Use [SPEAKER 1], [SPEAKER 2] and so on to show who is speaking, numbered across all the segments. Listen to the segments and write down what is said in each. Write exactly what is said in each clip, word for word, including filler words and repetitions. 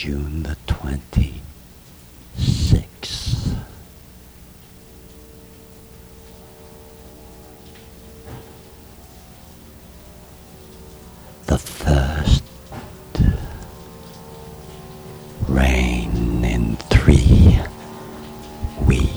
[SPEAKER 1] June the twenty-sixth. The first rain in three weeks.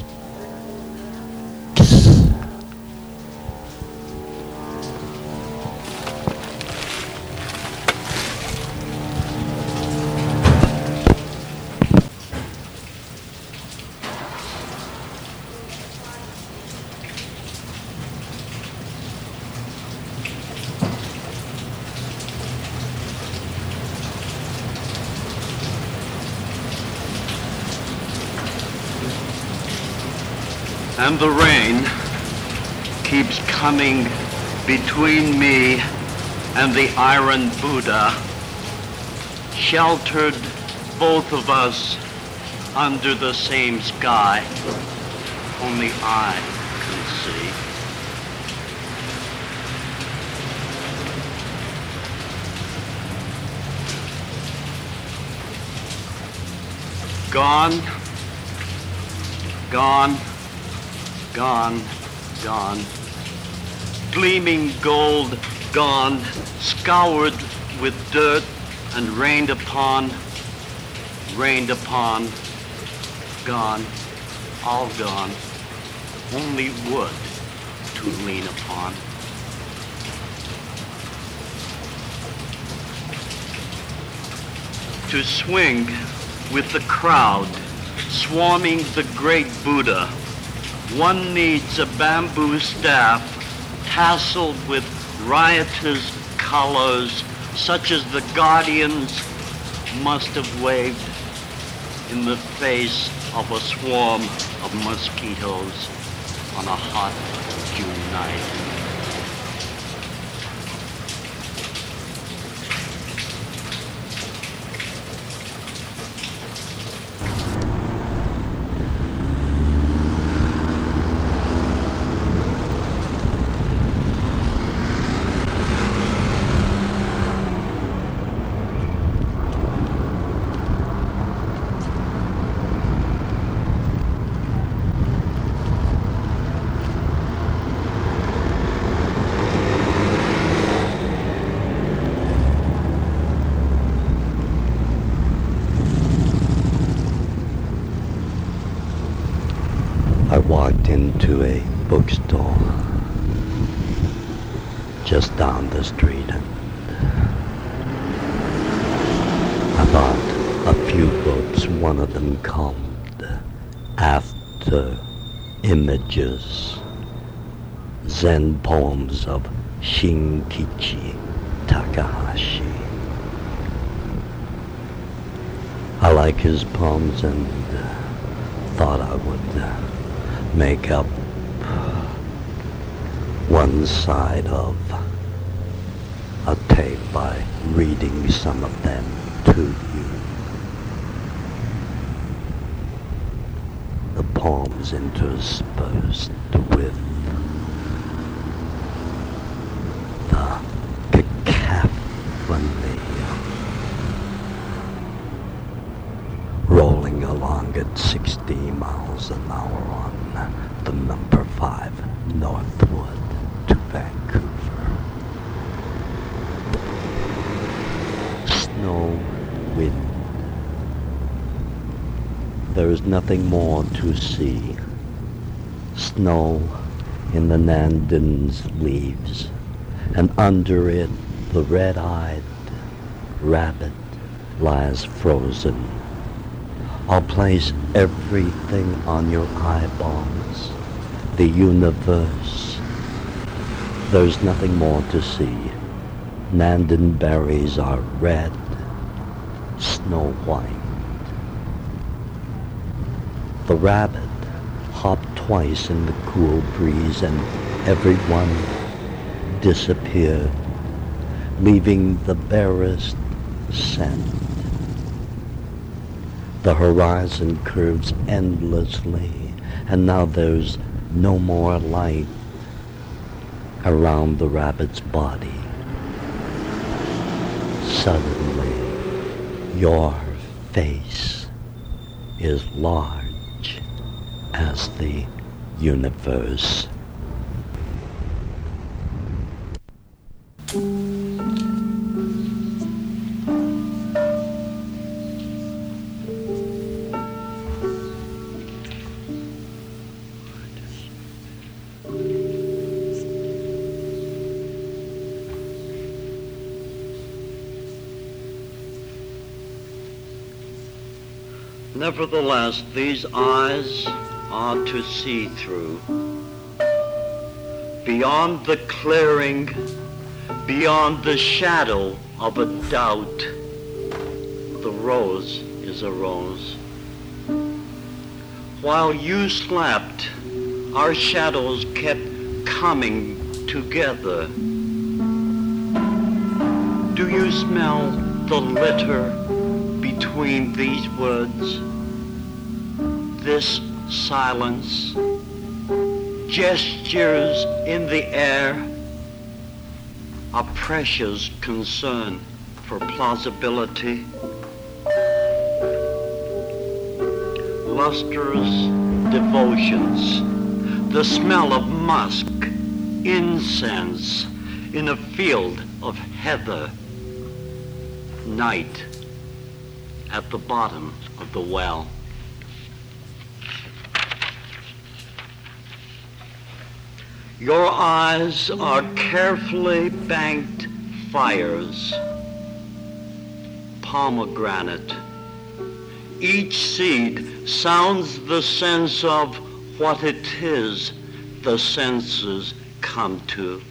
[SPEAKER 2] And the rain keeps coming between me and the Iron Buddha, sheltered both of us under the same sky. Only I can see. Gone, gone. Gone, gone, gleaming gold, gone, scoured with dirt and rained upon, rained upon, gone, all gone, only wood to lean upon. To swing with the crowd, swarming the great Buddha, one needs a bamboo staff tasseled with riotous colors, such as the guardians must have waved in the face of a swarm of mosquitoes on a hot June night.
[SPEAKER 1] I walked into a bookstore just down the street, and I bought a few books. One of them called After Images, Zen Poems of Shinkichi Takahashi. I like his poems and uh, thought I would uh, make up one side of a tape by reading some of them to you. The poems interspersed with the cacophony rolling along at sixty miles an hour on the number five Northwood to Vancouver. Snow, wind. There is nothing more to see. Snow in the Nanden's leaves, and under it the red-eyed rabbit lies frozen. I'll place everything on your eyeballs, the universe. There's nothing more to see. Nanden berries are red, snow white. The rabbit hopped twice in the cool breeze, and everyone disappeared, leaving the barest scent. The horizon curves endlessly, and now there's no more light around the rabbit's body. Suddenly, your face is large as the universe.
[SPEAKER 2] Nevertheless, these eyes are to see through. Beyond the clearing, beyond the shadow of a doubt, the rose is a rose. While you slept, our shadows kept coming together. Do you smell the litter between these words? This silence, gestures in the air, a precious concern for plausibility. Lustrous devotions, the smell of musk, incense in a field of heather, night at the bottom of the well. Your eyes are carefully banked fires, pomegranate. Each seed sounds the sense of what it is the senses come to.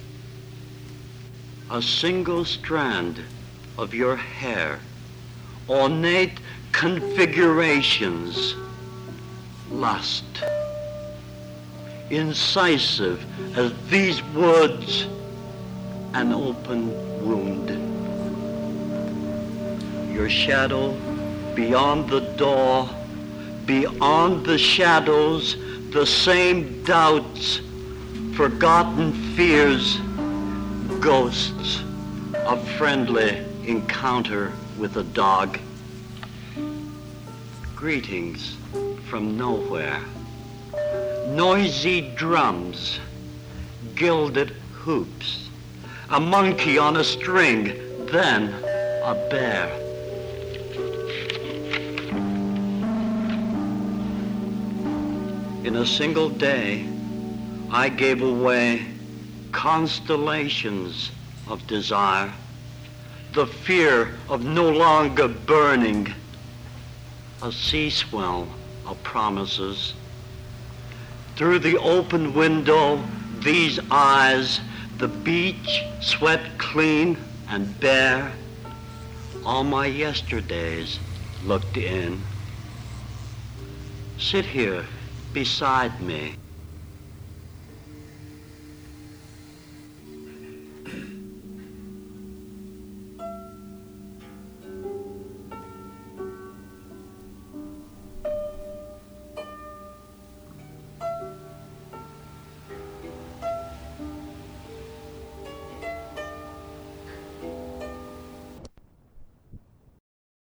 [SPEAKER 2] A single strand of your hair, ornate configurations, lust, incisive as these words, an open wound. Your shadow beyond the door, beyond the shadows, the same doubts, forgotten fears, ghosts of friendly encounter with a dog. Greetings from nowhere. Noisy drums, gilded hoops, a monkey on a string, then a bear. In a single day, I gave away constellations of desire, the fear of no longer burning, a sea swell of promises. Through the open window, these eyes, the beach swept clean and bare, all my yesterdays looked in. Sit here beside me.